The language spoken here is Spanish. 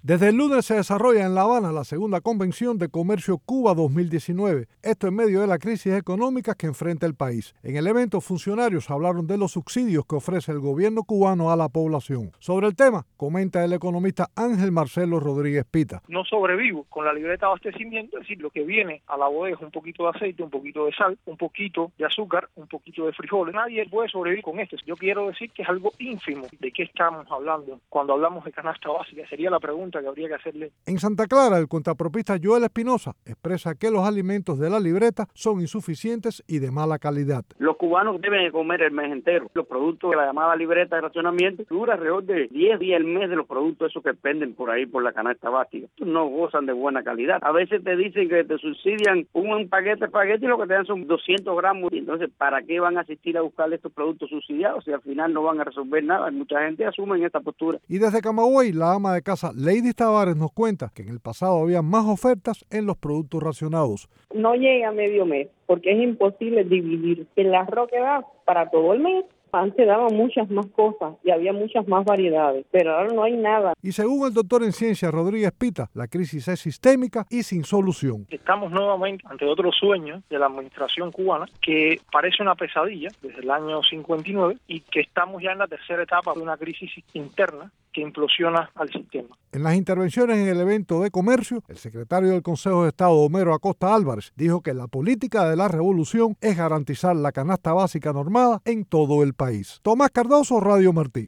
Desde el lunes se desarrolla en La Habana la segunda convención de Comercio Cuba 2019. Esto en medio de la crisis económica que enfrenta el país. En el evento, funcionarios hablaron de los subsidios que ofrece el gobierno cubano a la población. Sobre el tema, comenta el economista Ángel Marcelo Rodríguez Pita. No sobrevivo con la libreta de abastecimiento, es decir, lo que viene a la bodega, un poquito de aceite, un poquito de sal, un poquito de azúcar, un poquito de frijoles. Nadie puede sobrevivir con esto. Yo quiero decir que es algo ínfimo. ¿De qué estamos hablando cuando hablamos de canasta básica? Sería la pregunta que habría que hacerle. En Santa Clara, el contrapropista Joel Espinosa expresa que los alimentos de la libreta son insuficientes y de mala calidad. Los cubanos deben comer el mes entero. Los productos de la llamada libreta de racionamiento dura alrededor de 10 días el mes de los productos esos que penden por ahí por la canasta básica. No gozan de buena calidad. A veces te dicen que te subsidian un paquete de espagueti y lo que te dan son 200 gramos. Y entonces, ¿para qué van a asistir a buscar estos productos subsidiados si al final no van a resolver nada? Mucha gente asume esta postura. Y desde Camagüey, la ama de casa Lady Tavares nos cuenta que en el pasado había más ofertas en los productos racionados. No llega a medio mes porque es imposible dividir el arroz que da para todo el mes. Antes daban muchas más cosas y había muchas más variedades, pero ahora no hay nada. Y según el doctor en ciencias Rodríguez Pita, la crisis es sistémica y sin solución. Estamos nuevamente ante otro sueño de la administración cubana que parece una pesadilla desde el año 59 y que estamos ya en la tercera etapa de una crisis interna que implosiona al sistema. En las intervenciones en el evento de comercio, el secretario del Consejo de Estado, Homero Acosta Álvarez, dijo que la política de la revolución es garantizar la canasta básica normada en todo el país. Tomás Cardoso, Radio Martí.